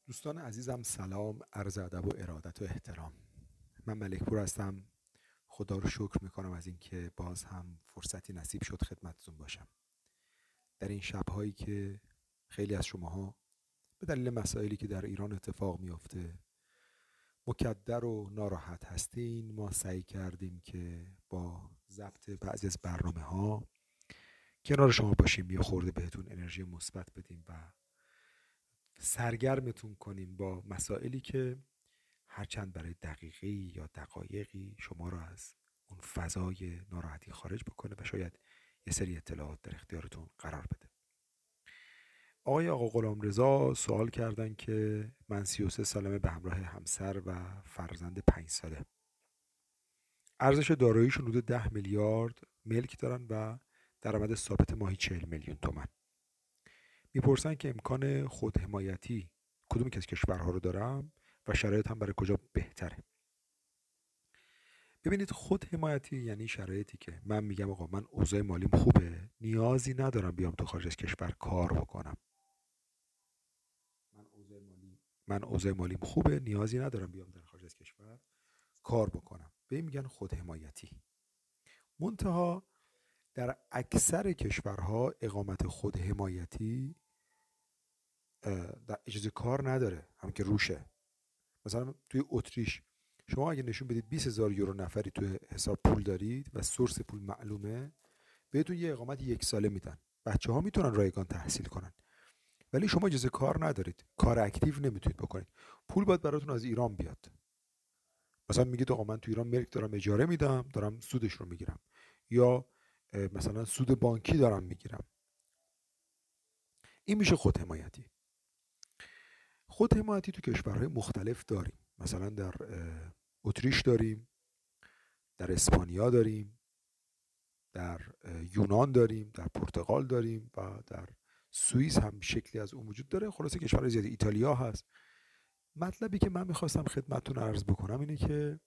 دوستان عزیزم سلام، عرض ادب و ارادت و احترام. من ملک پور هستم. خدا رو شکر میکنم از اینکه باز هم فرصتی نصیب شد خدمتتون باشم در این شب‌هایی که خیلی از شماها به دلیل مسائلی که در ایران اتفاق میفته مکدر و ناراحت هستین. ما سعی کردیم که با ضبط بعضی از برنامه‌ها کنار شما باشیم، یه خورده بهتون انرژی مثبت بدیم و سرگرمتون کنیم با مسائلی که هرچند برای دقیقه‌ای یا دقایقی شما رو از اون فضای ناراحتی خارج بکنه و شاید یه سری اطلاعات در اختیارتون قرار بده. آقا غلامرضا سوال کردن که من 33 سالمه، به همراه همسر و فرزند 5 ساله. ارزش داراییشون حدود 10 میلیارد ملک دارن و درآمد ثابت ماهی 40 میلیون تومان. میپرسن که امکان خودحمایتی کدومی که از کشورها رو دارم و شرایط هم برای کجا بهتره. ببینید، خود حمایتی یعنی شرایطی که من میگم آقا من اوضاع مالیم خوبه، نیازی ندارم بیام تو خارج از کشور کار بکنم. من اوضاع مالیم خوبه، نیازی ندارم بیام در خارج از کشور کار بکنم. به این میگن خود حمایتی. منتها در اکثر کشورها اقامت خود حمایتی در اجازه کار نداره، هم که روشه. مثلا توی اتریش شما اگه نشون بدید 20,000 یورو نفری توی حساب پول دارید و سورس پول معلومه، بهتون یه اقامت 1 ساله میدن. بچه‌ها میتونن رایگان تحصیل کنن، ولی شما اجازه کار ندارید، کار اکتیو نمیتونید بکنید. پول باید براتون از ایران بیاد. مثلا میگید آقا من تو ایران ملک دارم اجاره میدم، دارم سودش رو میگیرم، یا مثلا سود بانکی دارم میگیرم. این میشه خود حمایتی. خود حمایتی تو کشورهای مختلف داریم. مثلا در اتریش داریم، در اسپانیا داریم، در یونان داریم، در پرتغال داریم و در سوئیس هم شکلی از اون وجود داره. خلاصه کشورهای زیادی، ایتالیا هست. مطلبی که من میخواستم خدمتتون عرض بکنم اینه که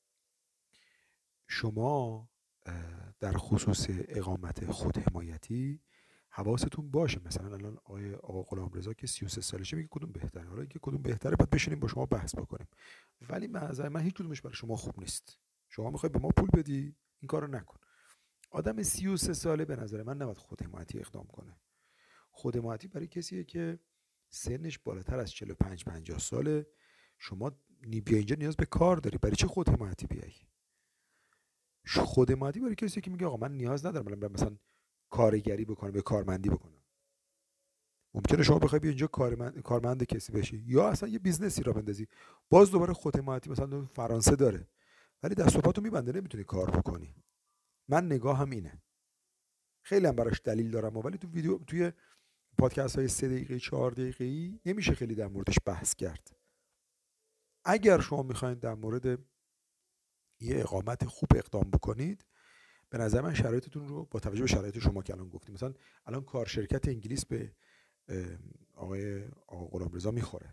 شما در خصوص اقامت خود حمایتی حواستون باشه. مثلا الان آقا غلامرضا که 33 سالشه میگه کدوم بهتره. حالا اینکه کدوم بهتره باید بشینیم با شما بحث بکنیم، ولی من هیچ کدومش برای شما خوب نیست. شما میخوای به ما پول بدی، این کارو نکن. آدم 33 ساله به نظر من نباید خود حمایتی اقدام کنه. خود حمایتی برای کسیه که سنش بالاتر از 45-50 ساله. شما بیا اینجا نیاز به کار داری، برای چه خود حمایتی بیای؟ خود حمایتی برای کسی که میگه آقا من نیاز ندارم برم مثلا کارگری بکنم یا کارمندی بکنم. ممکنه شما بخوای بیا اینجا کارمند کسی بشی یا اصلا یه بیزنسی را بندازی، باز دوباره خود حمایتی مثلا فرانسه داره، ولی دست و پاتو میبنده، نمیتونی کار بکنی. من نگاهم اینه. خیلی هم براش دلیل دارم، ولی توی پادکست های 3 دقیقه 4 دقیقه‌ای نمیشه خیلی در موردش بحث کرد. اگر شما میخواین در مورد یه اقامت خوب اقدام بکنید، به نظر من شرایطتون رو با توجه به شرایط شما که الان گفتیم، مثلا الان کارشرکت انگلیس به آقا غلامرضا میخوره،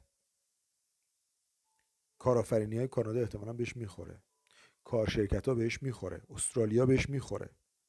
کارآفرینی های کانادا احتمالاً بهش میخوره، کارشرکت ها بهش میخوره، استرالیا بهش میخوره،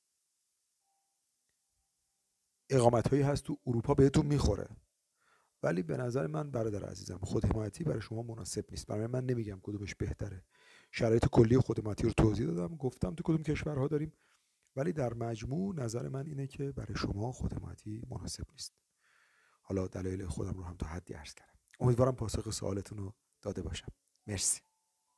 اقامت هایی هست تو اروپا بهتون میخوره. ولی به نظر من برادر عزیزم، خود حمایتی برای شما مناسب نیست. برای من نمیگم کدومش بهتره. شرایط کلی خود حمایتی رو توضیح دادم، گفتم تو کدوم کشورها داریم، ولی در مجموع نظر من اینه که برای شما خود حمایتی مناسب نیست. حالا دلایل خودم رو هم تا حدی عرض کردم. امیدوارم پاسخ سوالتون رو داده باشم. مرسی.